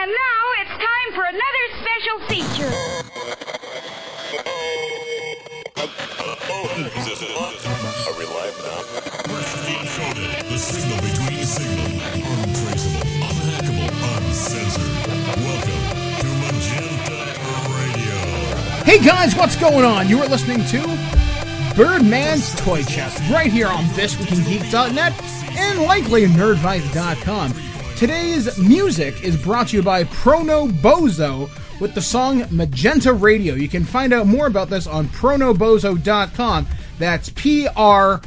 And now it's time for another special feature. Are we live now? The signal between signal. Untraceable, unhackable, uncensored. Welcome to Magenta Radio. Hey guys, what's going on? You are listening to Birdman's Toy Chest right here on ThisWeekinGeek.net and likely Nerdvice.com. Today's music is brought to you by Pronobozo with the song Magenta Radio. You can find out more about this on Pronobozo.com. That's Prono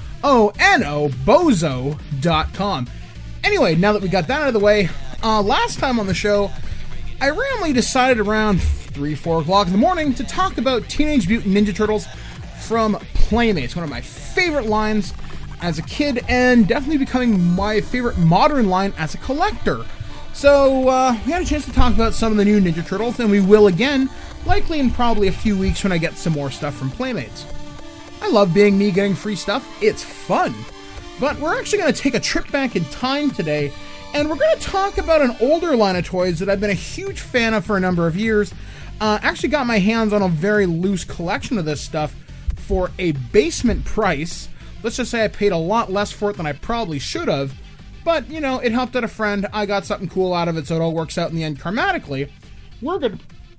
Bozo.com. Anyway, now that we got that out of the way, last time on the show, I randomly decided around 3-4 o'clock in the morning to talk about Teenage Mutant Ninja Turtles from Playmates, one of my favorite lines as a kid, and definitely becoming my favorite modern line as a collector. So, we had a chance to talk about some of the new Ninja Turtles, and we will again, likely in probably a few weeks when I get some more stuff from Playmates. I love being me getting free stuff, it's fun. But we're actually going to take a trip back in time today, and we're going to talk about an older line of toys that I've been a huge fan of for a number of years. Actually got my hands on a very loose collection of this stuff for a basement price. Let's just say I paid a lot less for it than I probably should have, but, you know, it helped out a friend. I got something cool out of it, so it all works out in the end karmatically. We're going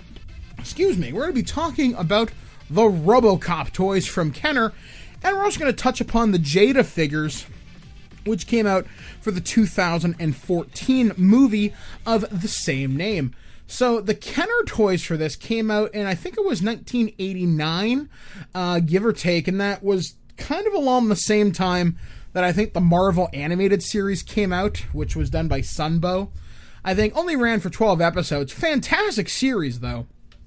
to be talking about the RoboCop toys from Kenner, and we're also going to touch upon the Jada figures, which came out for the 2014 movie of the same name. So the Kenner toys for this came out in, I think it was 1989, give or take, and that was kind of along the same time that I think the Marvel animated series came out, which was done by Sunbow. I think only ran for 12 episodes. Fantastic series, though.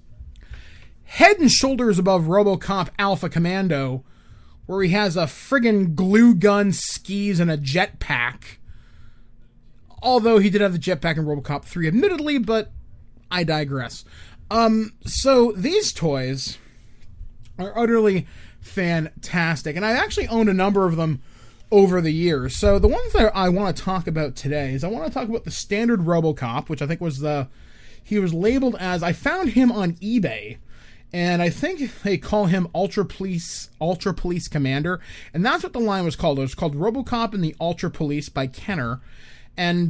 Head and shoulders above RoboCop Alpha Commando, where he has a friggin' glue gun, skis, and a jetpack. Although he did have the jetpack in RoboCop 3, admittedly, but I digress. So these toys are utterly fantastic, and I actually owned a number of them over the years. So the ones that I want to talk about today is I want to talk about the standard RoboCop, which I think was he was labeled as, I found him on eBay, and I think they call him Ultra Police Commander, and that's what the line was called. It was called RoboCop and the Ultra Police by Kenner, and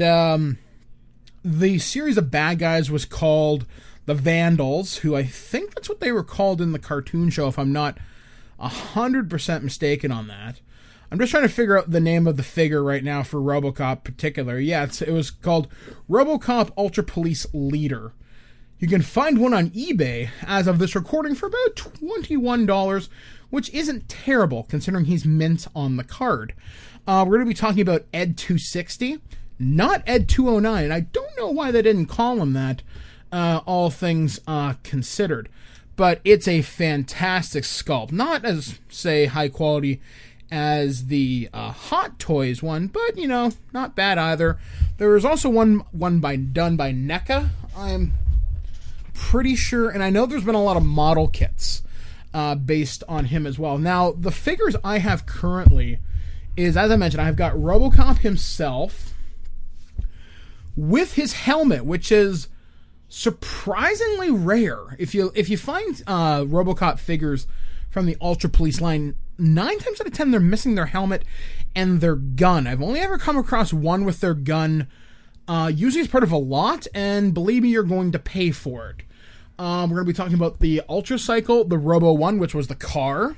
the series of bad guys was called the Vandals, who I think that's what they were called in the cartoon show, if I'm not 100% mistaken on that. I'm just trying to figure out the name of the figure right now for RoboCop particular. Yeah, it was called RoboCop Ultra Police Leader. You can find one on eBay as of this recording for about $21, which isn't terrible considering he's mint on the card. We're going to be talking about Ed 260, not Ed 209, and I don't know why they didn't call him that, all things considered. But it's a fantastic sculpt. Not as, say, high quality as the Hot Toys one, but, you know, not bad either. There was also one done by NECA, I'm pretty sure, and I know there's been a lot of model kits based on him as well. Now, the figures I have currently is, as I mentioned, I've got RoboCop himself with his helmet, which is surprisingly rare. If you find RoboCop figures from the Ultra Police line, 9 times out of 10 they're missing their helmet and their gun. I've only ever come across one with their gun, usually as part of a lot, and believe me, you're going to pay for it. We're going to be talking about the Ultra Cycle, the Robo 1, which was the car,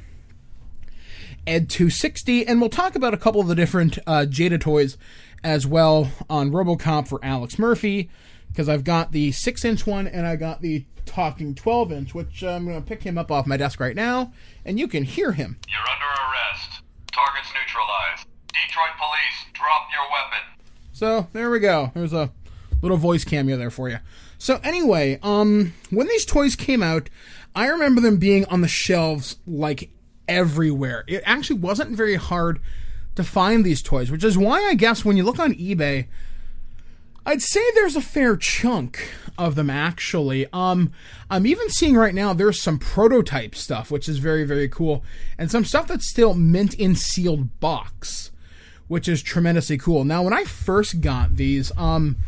Ed 260, and we'll talk about a couple of the different Jada toys as well on RoboCop for Alex Murphy, because I've got the 6-inch one and I got the talking 12-inch, which I'm going to pick him up off my desk right now, and you can hear him. You're under arrest. Targets neutralized. Detroit police, drop your weapon. So, there we go. There's a little voice cameo there for you. So anyway, when these toys came out, I remember them being on the shelves, like, everywhere. It actually wasn't very hard to find these toys, which is why I guess when you look on eBay, I'd say there's a fair chunk of them, actually. I'm even seeing right now there's some prototype stuff, which is very, very cool, and some stuff that's still mint in sealed box, which is tremendously cool. Now, when I first got these,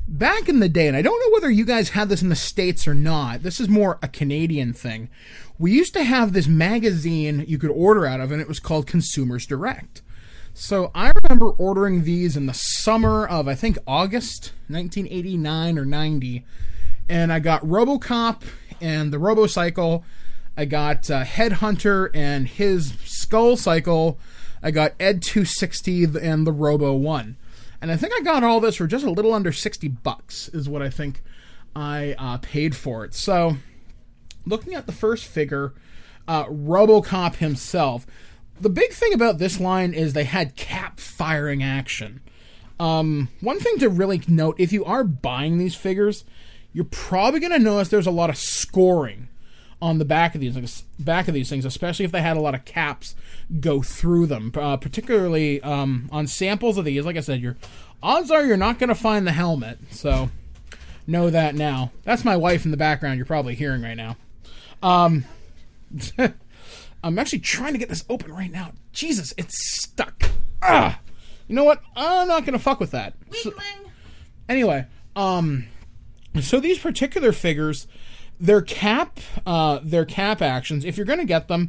back in the day, and I don't know whether you guys had this in the States or not, this is more a Canadian thing. We used to have this magazine you could order out of, and it was called Consumers Direct. So I remember ordering these in the summer of, I think, August 1989 or 90, and I got RoboCop and the RoboCycle. I got Headhunter and his Skull Cycle. I got Ed 260 and the Robo 1. And I think I got all this for just a little under $60 is what I think I paid for it. So, looking at the first figure, RoboCop himself, the big thing about this line is they had cap firing action. One thing to really note, if you are buying these figures, you're probably going to notice there's a lot of scoring on the back of these things, especially if they had a lot of caps go through them. Particularly on samples of these, like I said, your odds are you're not going to find the helmet. So know that now. That's my wife in the background. You're probably hearing right now. I'm actually trying to get this open right now. Jesus, it's stuck. You know what? I'm not going to fuck with that. Anyway, so these particular figures, their cap actions, if you're going to get them,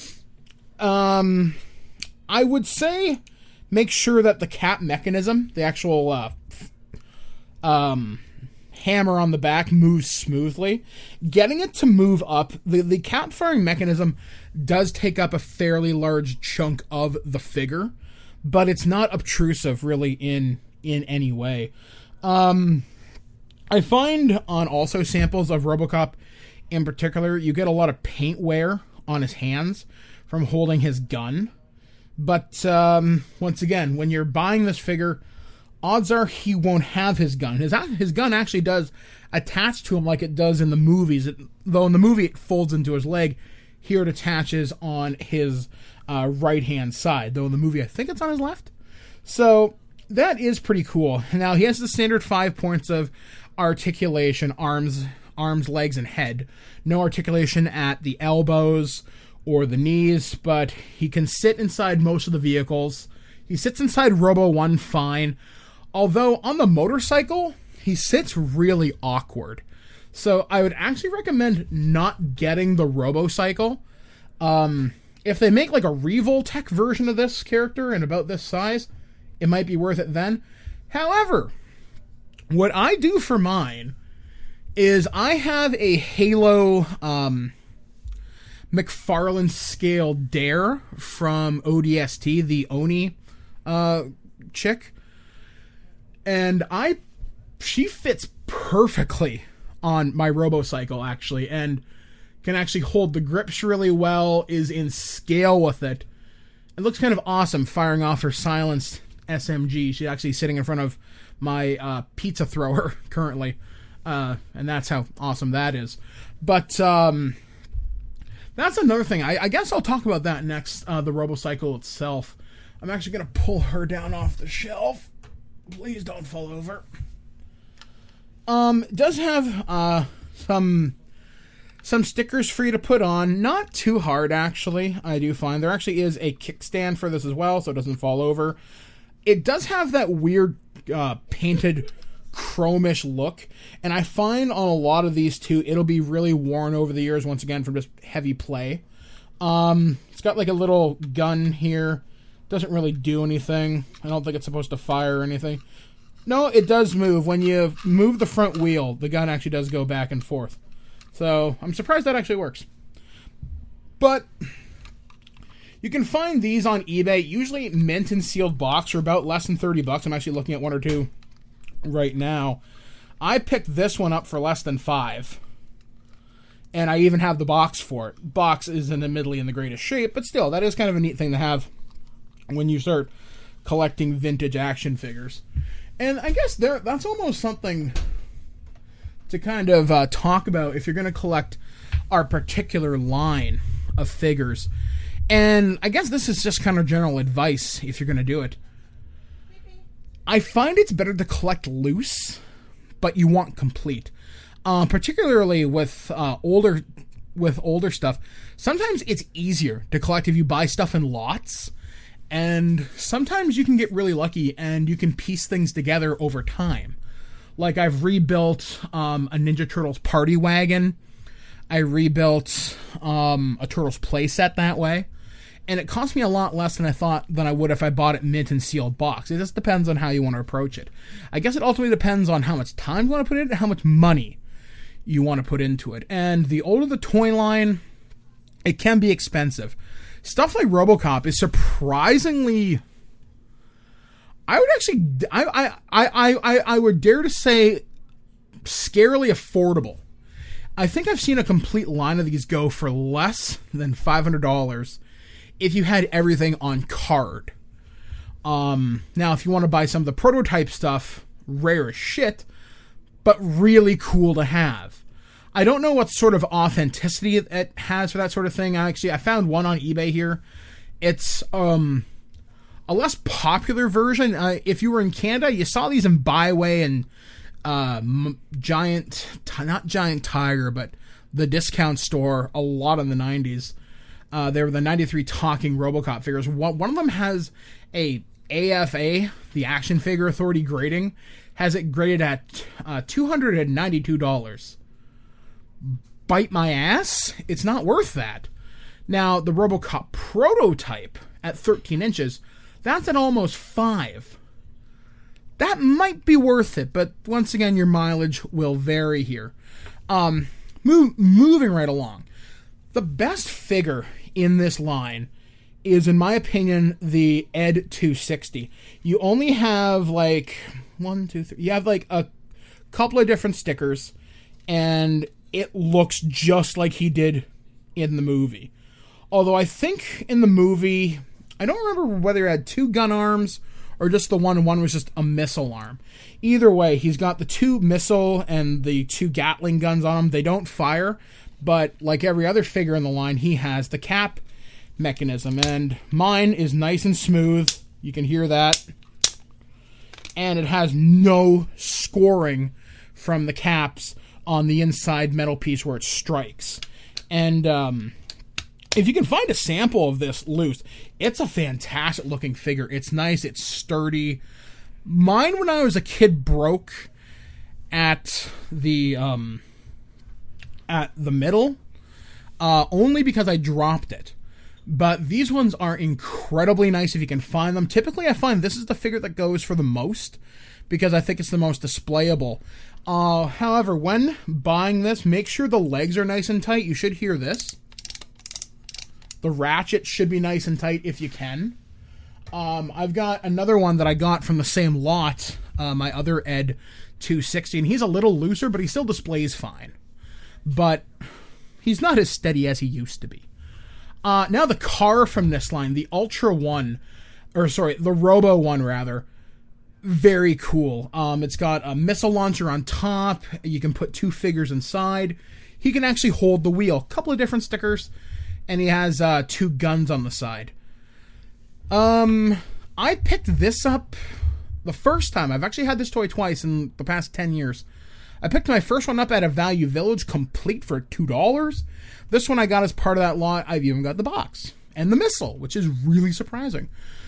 I would say make sure that the cap mechanism, the actual hammer on the back, moves smoothly. Getting it to move up, the cap firing mechanism does take up a fairly large chunk of the figure, but it's not obtrusive really in any way. I find on also samples of RoboCop in particular, you get a lot of paint wear on his hands from holding his gun. But once again, when you're buying this figure, odds are he won't have his gun. His gun actually does attach to him like it does in the movies. Though in the movie it folds into his leg, here it attaches on his right-hand side. Though in the movie I think it's on his left. So that is pretty cool. Now he has the standard 5 points of articulation, arms, legs, and head. No articulation at the elbows or the knees, but he can sit inside most of the vehicles. He sits inside Robo 1 fine, although on the motorcycle, he sits really awkward. So I would actually recommend not getting the RoboCycle. If they make like a Revoltech version of this character and about this size, it might be worth it then. However, what I do for mine is I have a Halo McFarlane scale Dare from ODST, the Oni chick, and she fits perfectly on my RoboCycle actually, and can actually hold the grips really well, is in scale with it. It looks kind of awesome firing off her silenced SMG. She's actually sitting in front of my pizza thrower currently, and that's how awesome that is. But that's another thing. I guess I'll talk about that next, the RoboCycle itself. I'm actually going to pull her down off the shelf. Please don't fall over. It does have some stickers for you to put on. Not too hard, actually, I do find. There actually is a kickstand for this as well, so it doesn't fall over. It does have that weird painted chromish look, and I find on a lot of these too, it'll be really worn over the years, once again, from just heavy play. It's got like a little gun here. Doesn't really do anything. I don't think it's supposed to fire or anything. No, it does move. When you move the front wheel, the gun actually does go back and forth. So, I'm surprised that actually works. But you can find these on eBay, usually mint and sealed box, for about less than $30. I'm actually looking at one or two right now. I picked this one up for less than $5. And I even have the box for it. Box isn't admittedly in the greatest shape, but still, that is kind of a neat thing to have when you start collecting vintage action figures. And I guess that's almost something to kind of talk about if you're going to collect our particular line of figures. And I guess this is just kind of general advice if you're going to do it. I find it's better to collect loose, but you want complete. Particularly with older stuff. Sometimes it's easier to collect if you buy stuff in lots, and sometimes you can get really lucky and you can piece things together over time. Like, I've rebuilt a Ninja Turtles party wagon. I rebuilt a Turtles playset that way. And it cost me a lot less than I would if I bought it mint and sealed box. It just depends on how you want to approach it. I guess it ultimately depends on how much time you want to put in it and how much money you want to put into it. And the older the toy line, it can be expensive. Stuff like RoboCop is surprisingly, I would dare to say, scarily affordable. I think I've seen a complete line of these go for less than $500 if you had everything on card. Now, if you want to buy some of the prototype stuff, rare as shit, but really cool to have. I don't know what sort of authenticity it has for that sort of thing. I found one on eBay here. It's a less popular version. If you were in Canada, you saw these in Byway and not Giant Tiger, but the discount store a lot in the 90s. They were the 93 talking RoboCop figures. One of them has a AFA, the Action Figure Authority grading, has it graded at $292. Bite my ass, it's not worth that. Now, the RoboCop prototype at 13 inches, that's at almost $5. That might be worth it, but once again, your mileage will vary here. Moving right along. The best figure in this line is, in my opinion, the Ed 260. You only have like you have like a couple of different stickers, and it looks just like he did in the movie. Although I think in the movie, I don't remember whether he had 2 gun arms or just the one, and one was just a missile arm. Either way, he's got the 2 missile and the 2 Gatling guns on him. They don't fire, but like every other figure in the line, he has the cap mechanism, and mine is nice and smooth. You can hear that. And it has no scoring from the caps on the inside metal piece where it strikes. And if you can find a sample of this loose, it's a fantastic looking figure. It's nice, it's sturdy. Mine, when I was a kid, broke at the middle, only because I dropped it. But these ones are incredibly nice if you can find them. Typically, I find this is the figure that goes for the most, because I think it's the most displayable. However, when buying this, make sure the legs are nice and tight. You should hear this. The ratchet should be nice and tight if you can. I've got another one that I got from the same lot, my other Ed 260, and he's a little looser, but he still displays fine. But he's not as steady as he used to be. Now the car from this line, the Ultra One, the Robo One rather, very cool. It's got a missile launcher on top. You can put 2 figures inside. He can actually hold the wheel. A couple of different stickers, and he has 2 guns on the side. I picked this up the first time. I've actually had this toy twice in the past 10 years. I picked my first one up at a Value Village complete for $2. This one I got as part of that lot. I've even got the box and the missile, which is really surprising.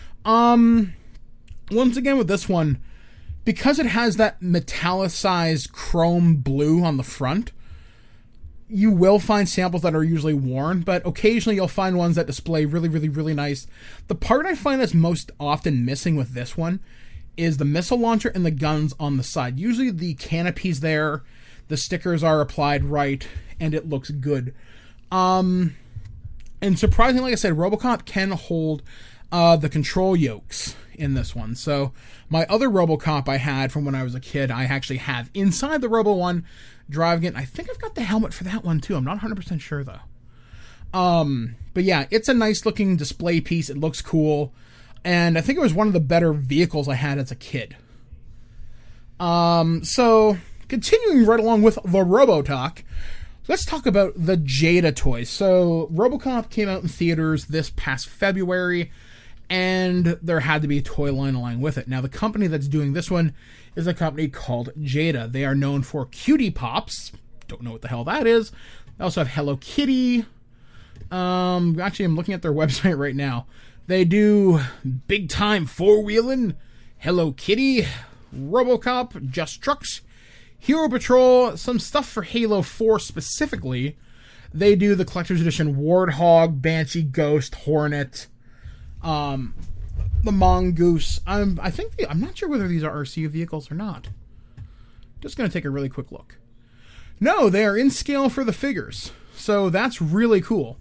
Once again with this one, because it has that metallicized chrome blue on the front, you will find samples that are usually worn, but occasionally you'll find ones that display really, really, really nice. The part I find that's most often missing with this one is the missile launcher and the guns on the side. Usually the canopy's there, the stickers are applied right, and it looks good. And surprisingly, like I said, RoboCop can hold the control yokes in this one. So my other RoboCop I had from when I was a kid, I actually have inside the Robo One driving it. I think I've got the helmet for that one too. I'm not 100% sure though. But yeah, it's a nice looking display piece. It looks cool. And I think it was one of the better vehicles I had as a kid. So continuing right along with the Robo Talk, let's talk about the Jada toys. So RoboCop came out in theaters this past February, and there had to be a toy line along with it. Now, the company that's doing this one is a company called Jada. They are known for Cutie Pops. Don't know what the hell that is. They also have Hello Kitty. Actually, I'm looking at their website right now. They do Big Time Four-Wheelin', Hello Kitty, RoboCop, Just Trucks, Hero Patrol, some stuff for Halo 4 specifically. They do the Collector's Edition Warthog, Banshee, Ghost, Hornet, the Mongoose. I'm not sure whether these are RC vehicles or not. Just going to take a really quick look. No, they are in scale for the figures. So that's really cool.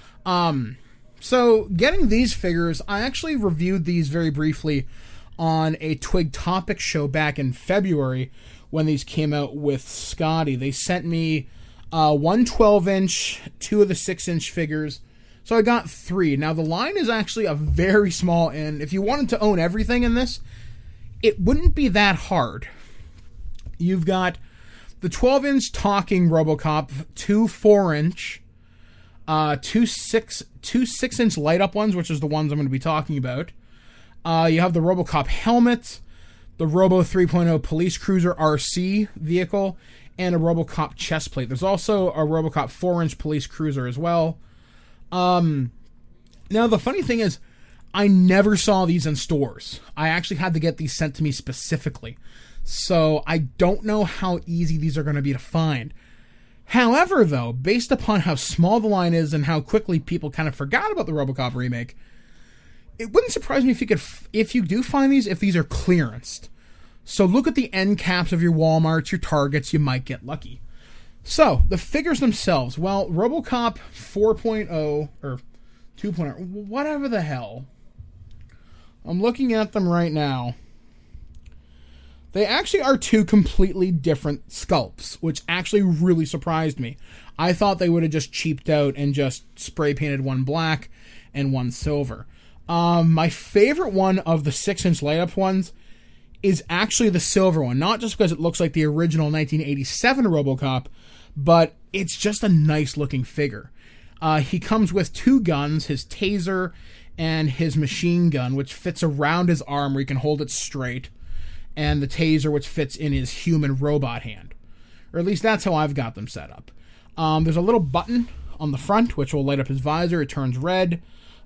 So getting these figures, I actually reviewed these very briefly on a Twig Topic show back in February when these came out with Scotty. They sent me one 12-inch, two of the 6-inch figures. So I got 3. Now, the line is actually a very small, and if you wanted to own everything in this, it wouldn't be that hard. You've got the 12-inch talking RoboCop, 2 4-inch, two 6-inch light-up ones, which is the ones I'm going to be talking about. You have the RoboCop helmet, the Robo 3.0 Police Cruiser RC vehicle, and a RoboCop chest plate. There's also a RoboCop 4-inch Police Cruiser as well. Now, the funny thing is, I never saw these in stores. I actually had to get these sent to me specifically. So I don't know how easy these are going to be to find. However, though, based upon how small the line is and how quickly people kind of forgot about the RoboCop remake, it wouldn't surprise me if you do find these, if these are clearanced. So look at the end caps of your Walmarts, your Targets, you might get lucky. So, the figures themselves, well, RoboCop 4.0, or 2.0, whatever the hell. I'm looking at them right now. They actually are 2 completely different sculpts, which actually really surprised me. I thought they would have just cheaped out and just spray painted one black and one silver. My favorite one of the 6-inch light-up ones is actually the silver one. Not just because it looks like the original 1987 RoboCop, but it's just a nice-looking figure. He comes with 2 guns, his taser and his machine gun, which fits around his arm where he can hold it straight, and the taser, which fits in his human robot hand. Or at least that's how I've got them set up. There's a little button on the front, which will light up his visor. It turns red.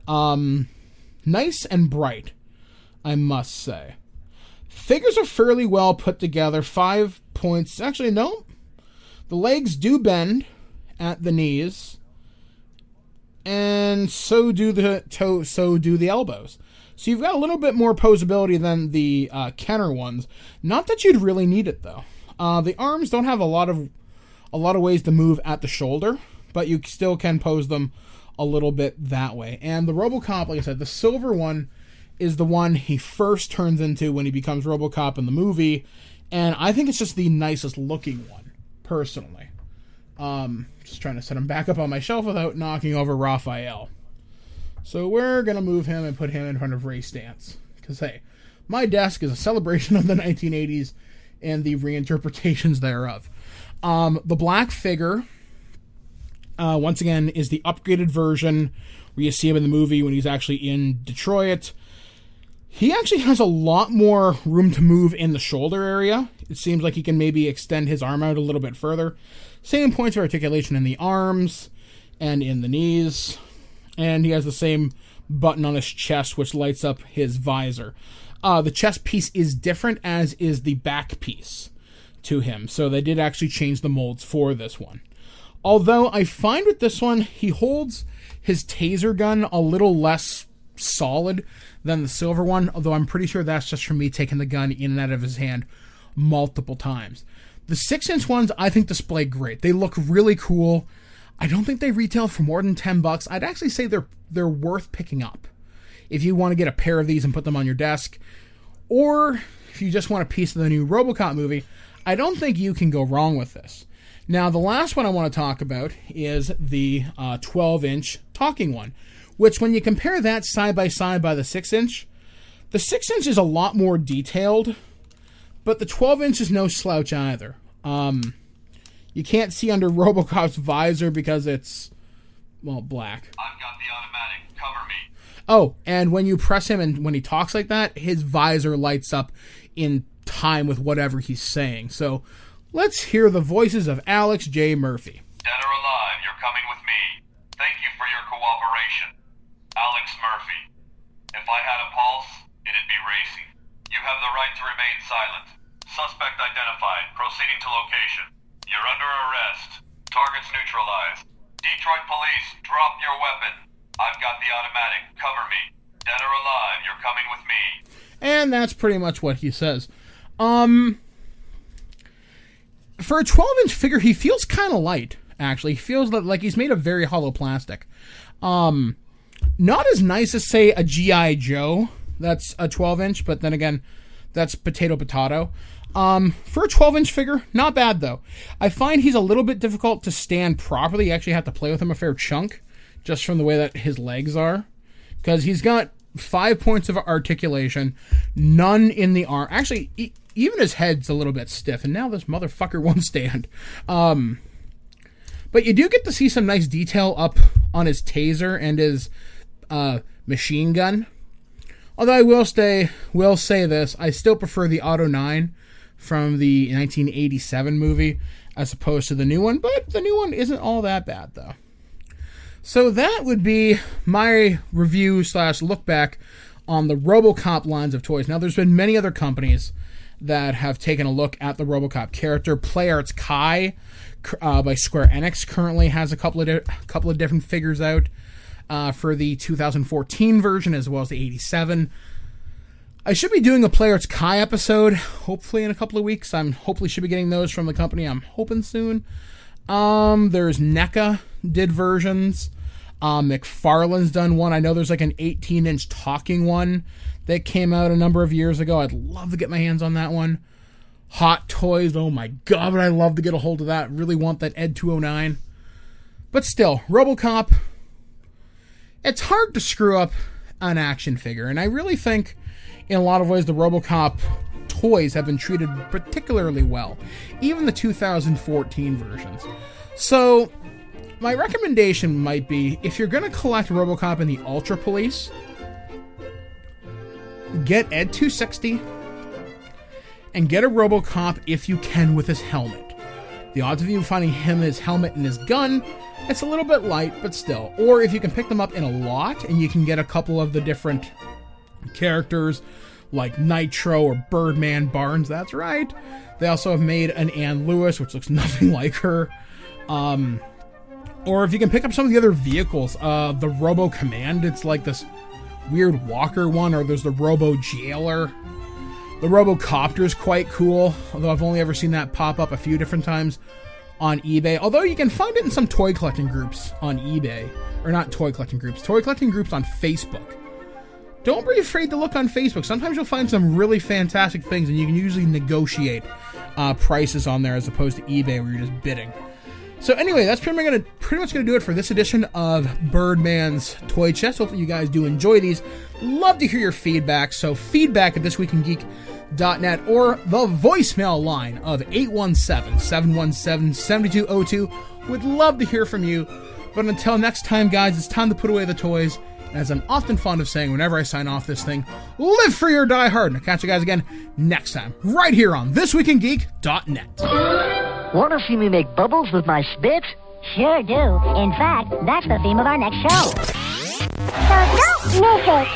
Nice and bright, I must say. Figures are fairly well put together. 5 points. Actually, no. The legs do bend at the knees. And so do the elbows. So you've got a little bit more posability than the Kenner ones. Not that you'd really need it, though. The arms don't have a lot of ways to move at the shoulder, but you still can pose them a little bit that way. And the RoboCop, like I said, the silver one is the one he first turns into when he becomes RoboCop in the movie, and I think it's just the nicest looking one, personally. Just trying to set him back up on my shelf without knocking over Raphael. So we're going to move him and put him in front of Ray Stantz. Because, hey, my desk is a celebration of the 1980s and the reinterpretations thereof. The black figure, once again, is the upgraded version where you see him in the movie when he's actually in Detroit. He actually has a lot more room to move in the shoulder area. It seems like he can maybe extend his arm out a little bit further. Same points of articulation in the arms and in the knees. And he has the same button on his chest, which lights up his visor. The chest piece is different, as is the back piece to him. So they did actually change the molds for this one. Although I find with this one, he holds his taser gun a little less solid than the silver one. Although I'm pretty sure that's just from me taking the gun in and out of his hand multiple times. The 6-inch ones, I think, display great. They look really cool. I don't think they retail for more than $10. I'd actually say they're worth picking up if you want to get a pair of these and put them on your desk. Or if you just want a piece of the new RoboCop movie, I don't think you can go wrong with this. Now, the last one I want to talk about is the 12-inch talking one, which when you compare that side by side by the 6-inch, the 6-inch is a lot more detailed, but the 12-inch is no slouch either. You can't see under RoboCop's visor because it's, well, black. I've got the automatic. Cover me. Oh, and when you press him and when he talks like that, his visor lights up in time with whatever he's saying. So let's hear the voices of Alex J. Murphy. Dead or alive, you're coming with me. Thank you for your cooperation. Alex Murphy. If I had a pulse, it'd be racing. You have the right to remain silent. Suspect identified. Proceeding to location. You're under arrest. Targets neutralized. Detroit police, drop your weapon. I've got the automatic. Cover me. Dead or alive, you're coming with me. And that's pretty much what he says. For a 12-inch figure, he feels kind of light, actually. He feels like he's made of very hollow plastic. Not as nice as, say, a G.I. Joe. That's a 12-inch, but then again, that's potato. For a 12-inch figure, not bad, though. I find he's a little bit difficult to stand properly. You actually have to play with him a fair chunk, just from the way that his legs are. Because he's got 5 points of articulation, none in the arm. Actually, even his head's a little bit stiff, and now this motherfucker won't stand. But you do get to see some nice detail up on his taser and his machine gun. Although I will say this, I still prefer the Auto 9 from the 1987 movie as opposed to the new one, but the new one isn't all that bad, though. So that would be my review / look back on the RoboCop lines of toys. Now, there's been many other companies that have taken a look at the RoboCop character. PlayArts Kai by Square Enix currently has a couple of different figures out for the 2014 version as well as the 87. I should be doing a PlayArts Kai episode, hopefully in a couple of weeks. I'm hopefully should be getting those from the company. I'm hoping soon. There's NECA did versions. McFarlane's done one. I know there's like an 18-inch talking one that came out a number of years ago. I'd love to get my hands on that one. Hot Toys, oh my god, but I'd love to get a hold of that. Really want that Ed 209. But still, RoboCop, it's hard to screw up an action figure, and I really think in a lot of ways the RoboCop toys have been treated particularly well. Even the 2014 versions. So, my recommendation might be, if you're going to collect RoboCop in the Ultra Police, get Ed 260 and get a RoboCop if you can with his helmet. The odds of you finding him, his helmet, and his gun, it's a little bit light, but still. Or if you can pick them up in a lot and you can get a couple of the different characters like Nitro or Birdman Barnes, that's right. They also have made an Ann Lewis, which looks nothing like her. Or if you can pick up some of the other vehicles, the Robo Command, it's like this weird walker one, or there's the Robo Jailer. The Robocopter is quite cool, although I've only ever seen that pop up a few different times on eBay. Although you can find it in some toy collecting groups on eBay. Or not toy collecting groups on Facebook. Don't be afraid to look on Facebook. Sometimes you'll find some really fantastic things, and you can usually negotiate prices on there as opposed to eBay where you're just bidding. So anyway, that's pretty much gonna do it for this edition of Birdman's Toy Chest. Hopefully you guys do enjoy these. Love to hear your feedback. So feedback at thisweekingeek.net or the voicemail line of 817-717-7202. Would love to hear from you. But until next time, guys, it's time to put away the toys. As I'm often fond of saying whenever I sign off this thing, live free or die hard. And I'll catch you guys again next time, right here on thisweekingeek.net. Want to see me make bubbles with my spit? Sure do. In fact, that's the theme of our next show. So don't miss it.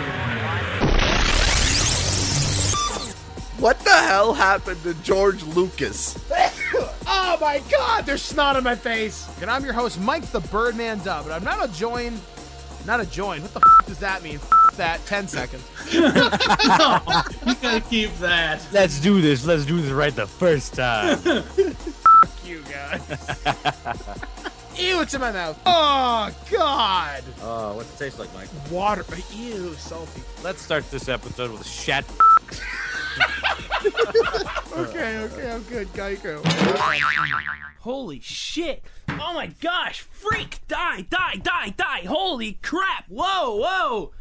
What the hell happened to George Lucas? Oh my god, there's snot on my face. And I'm your host, Mike the Birdman Dub, and I'm not a join. What the f*** does that mean? F*** that. 10 seconds. No, you gotta keep that. Let's do this right the first time. Fuck you guys. Ew, it's in my mouth. Oh, God. What's it taste like, Mike? Water. Ew, salty. Let's start this episode with a shat. Okay, I'm good. Geico. Holy shit. Oh my gosh. Freak. Die. Holy crap. Whoa.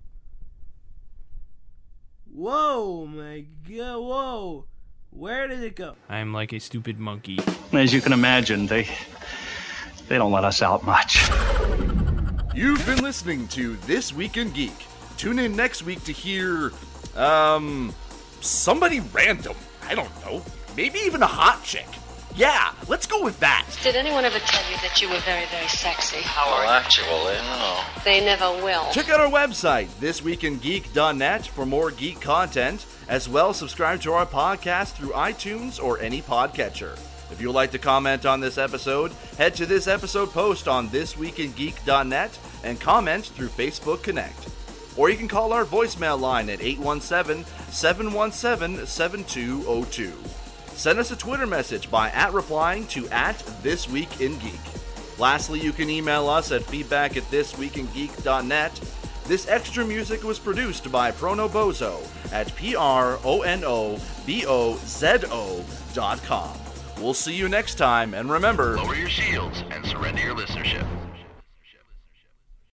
Whoa, my god. Whoa. Where did it go? I'm like a stupid monkey. As you can imagine, they don't let us out much. You've been listening to This Week in Geek. Tune in next week to hear, somebody random. I don't know. Maybe even a hot chick. Yeah, let's go with that. Did anyone ever tell you that you were very, very sexy? Well, actually, no. They never will. Check out our website, thisweekingeek.net, for more geek content, As well, subscribe to our podcast through iTunes or any podcatcher. If you would like to comment on this episode, head to this episode post on thisweekingeek.net and comment through Facebook Connect. Or you can call our voicemail line at 817-717-7202. Send us a Twitter message by replying to @thisweekingeek. Lastly, you can email us at feedback@thisweekingeek.net. This extra music was produced by Pronobozo at pronobozo.com. We'll see you next time, and remember, lower your shields and surrender your listenership.